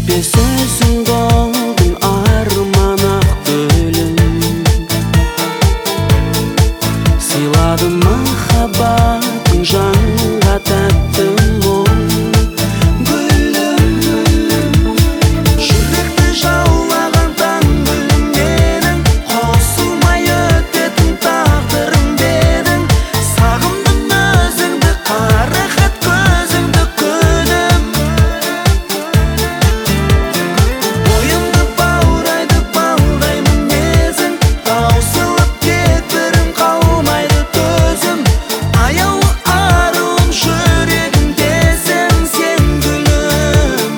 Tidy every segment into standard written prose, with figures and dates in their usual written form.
сөзің болдың арман ақ гүлім, сыйлады махаббатың жанға тәтті мұң. Гүлім, жүректі жаулаған таң гүлім менің, қосылмай өтетін тағдырым дедің. Сағындым өзіңді, қарақат көзіңді күнім, бойымды баурайды балдай мінезің, таусылып кетірім қалмайды төзім. Аяулы аруым жүрегімдесің сен гүлім.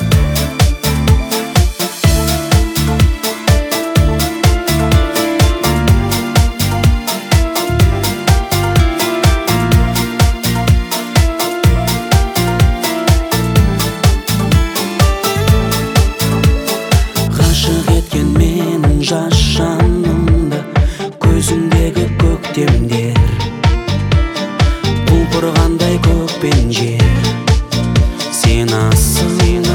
Ғашық еткен менің жас жанымды көзіндегі көктемдер, құлпырғандай көк пен жер. Сен асыл,